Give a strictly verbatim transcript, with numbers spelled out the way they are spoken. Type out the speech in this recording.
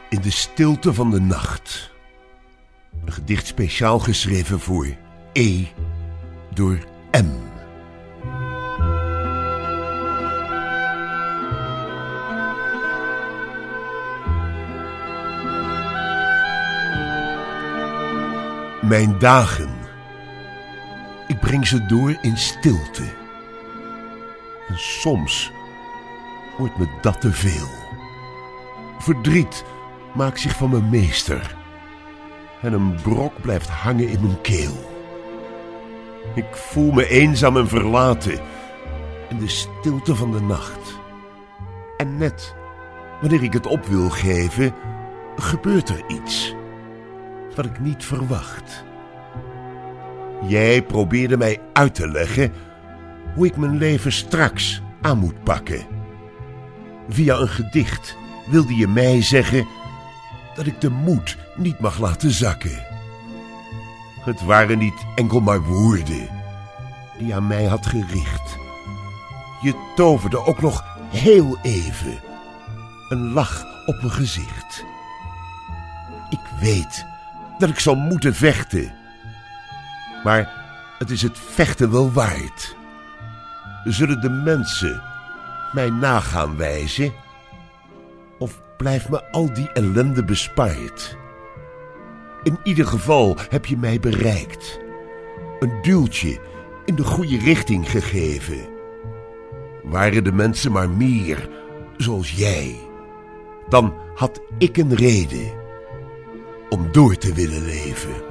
In de stilte van de nacht. Een gedicht speciaal geschreven voor E door M. Mijn dagen, ik breng ze door in stilte. En soms wordt me dat te veel. Verdriet maakt zich van me meester. En een brok blijft hangen in mijn keel. Ik voel me eenzaam en verlaten in de stilte van de nacht. En net wanneer ik het op wil geven, gebeurt er iets wat ik niet verwacht. Jij probeerde mij uit te leggen hoe ik mijn leven straks aan moet pakken. Via een gedicht wilde je mij zeggen dat ik de moed niet mag laten zakken. Het waren niet enkel maar woorden die je aan mij had gericht. Je toverde ook nog heel even een lach op mijn gezicht. Ik weet dat ik zal moeten vechten, maar het is het vechten wel waard. Zullen de mensen mij na gaan wijzen, of blijft me al die ellende bespaard? In ieder geval heb je mij bereikt, een duwtje in de goede richting gegeven. Waren de mensen maar meer zoals jij, dan had ik een reden om door te willen leven.